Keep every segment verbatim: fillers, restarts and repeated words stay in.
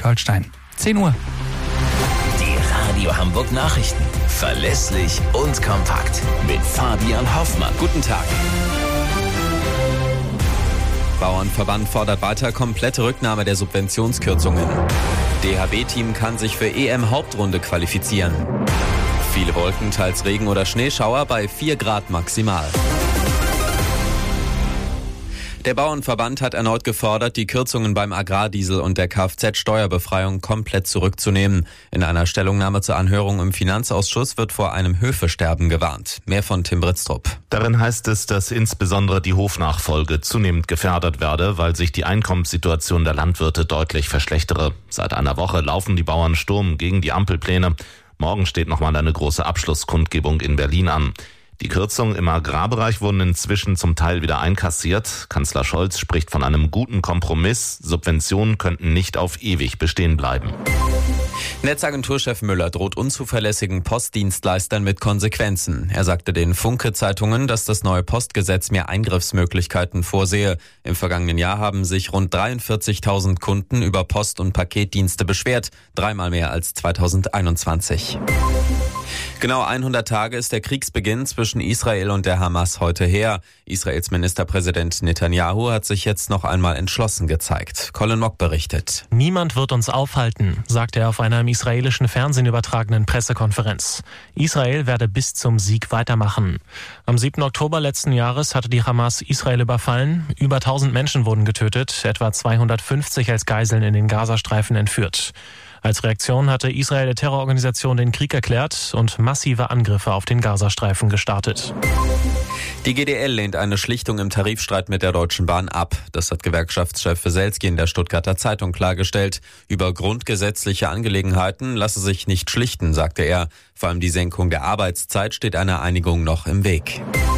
Schleswig-Holstein. zehn Uhr. Die Radio Hamburg Nachrichten. Verlässlich und kompakt. Mit Fabian Hoffmann. Guten Tag. Bauernverband fordert weiter komplette Rücknahme der Subventionskürzungen. D H B-Team kann sich für E M-Hauptrunde qualifizieren. Viele Wolken, teils Regen oder Schneeschauer bei vier Grad maximal. Der Bauernverband hat erneut gefordert, die Kürzungen beim Agrardiesel und der Kfz-Steuerbefreiung komplett zurückzunehmen. In einer Stellungnahme zur Anhörung im Finanzausschuss wird vor einem Höfesterben gewarnt. Mehr von Tim Britztrup. Darin heißt es, dass insbesondere die Hofnachfolge zunehmend gefährdet werde, weil sich die Einkommenssituation der Landwirte deutlich verschlechtere. Seit einer Woche laufen die Bauern Sturm gegen die Ampelpläne. Morgen steht nochmal eine große Abschlusskundgebung in Berlin an. Die Kürzungen im Agrarbereich wurden inzwischen zum Teil wieder einkassiert. Kanzler Scholz spricht von einem guten Kompromiss. Subventionen könnten nicht auf ewig bestehen bleiben. Netzagenturchef Müller droht unzuverlässigen Postdienstleistern mit Konsequenzen. Er sagte den Funke-Zeitungen, dass das neue Postgesetz mehr Eingriffsmöglichkeiten vorsehe. Im vergangenen Jahr haben sich rund dreiundvierzigtausend Kunden über Post- und Paketdienste beschwert. Dreimal mehr als zweitausendeinundzwanzig. Genau hundert Tage ist der Kriegsbeginn zwischen Israel und der Hamas heute her. Israels Ministerpräsident Netanyahu hat sich jetzt noch einmal entschlossen gezeigt. Colin Mock berichtet. Niemand wird uns aufhalten, sagte er auf einer im israelischen Fernsehen übertragenen Pressekonferenz. Israel werde bis zum Sieg weitermachen. Am siebten Oktober letzten Jahres hatte die Hamas Israel überfallen. Über tausend Menschen wurden getötet, etwa zweihundertfünfzig als Geiseln in den Gazastreifen entführt. Als Reaktion hatte Israel der Terrororganisation den Krieg erklärt und massive Angriffe auf den Gazastreifen gestartet. Die G D L lehnt eine Schlichtung im Tarifstreit mit der Deutschen Bahn ab. Das hat Gewerkschaftschef Weselski in der Stuttgarter Zeitung klargestellt. Über grundgesetzliche Angelegenheiten lasse sich nicht schlichten, sagte er. Vor allem die Senkung der Arbeitszeit steht einer Einigung noch im Weg.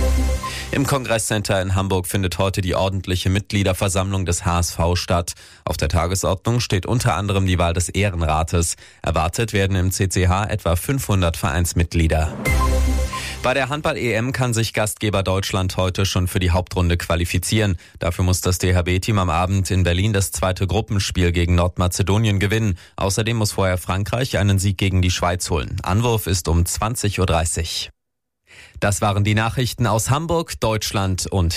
Im Kongresscenter in Hamburg findet heute die ordentliche Mitgliederversammlung des H S V statt. Auf der Tagesordnung steht unter anderem die Wahl des Ehrenrates. Erwartet werden im C C H etwa fünfhundert Vereinsmitglieder. Bei der Handball-E M kann sich Gastgeber Deutschland heute schon für die Hauptrunde qualifizieren. Dafür muss das D H B-Team am Abend in Berlin das zweite Gruppenspiel gegen Nordmazedonien gewinnen. Außerdem muss vorher Frankreich einen Sieg gegen die Schweiz holen. Anwurf ist um zwanzig Uhr dreißig. Das waren die Nachrichten aus Hamburg, Deutschland und